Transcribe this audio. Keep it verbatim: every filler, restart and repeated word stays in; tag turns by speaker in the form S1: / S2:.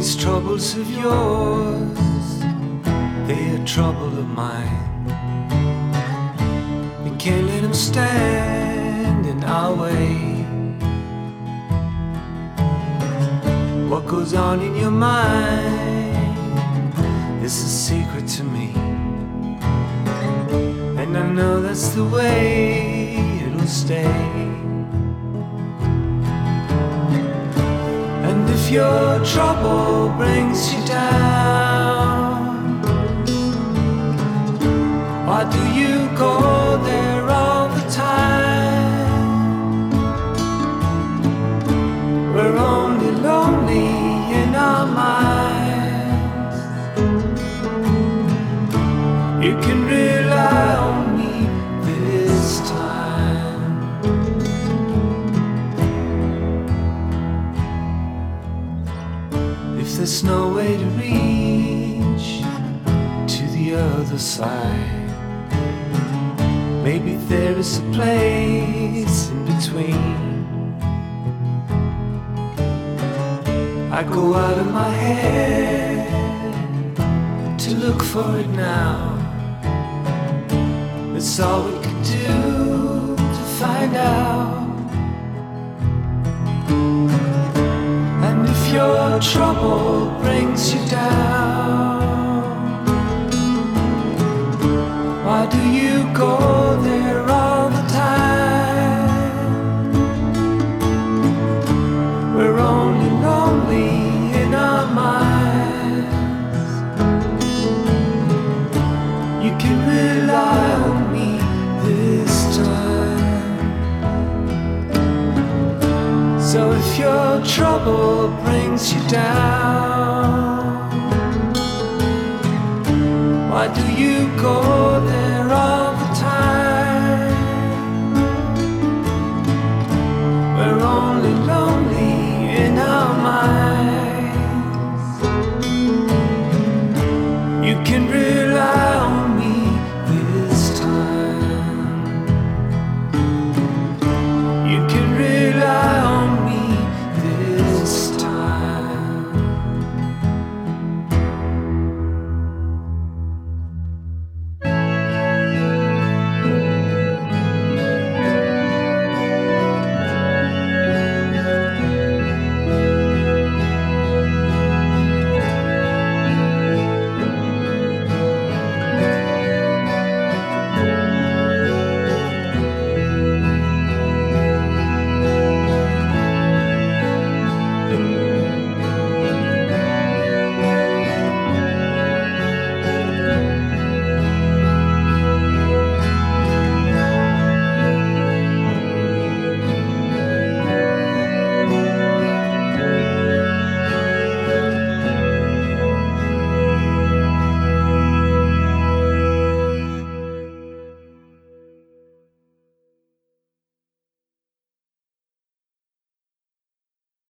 S1: these troubles of yours, they are trouble of mine. We can't let them stand in our way. What goes on in your mind is a secret to me, and I know that's the way it'll stay. And if your trouble brings you down, why do you go there all the time? We're only lonely in our minds. You can rely on me this time. If there's no way to reach to the other side, maybe there is a place in between. I go out of my head to look for it now. That's all we can do to find out. And if your trouble brings you down, why do you go there all the time? We're only lonely in our minds. You can rely on me this time. So if your trouble brings you down,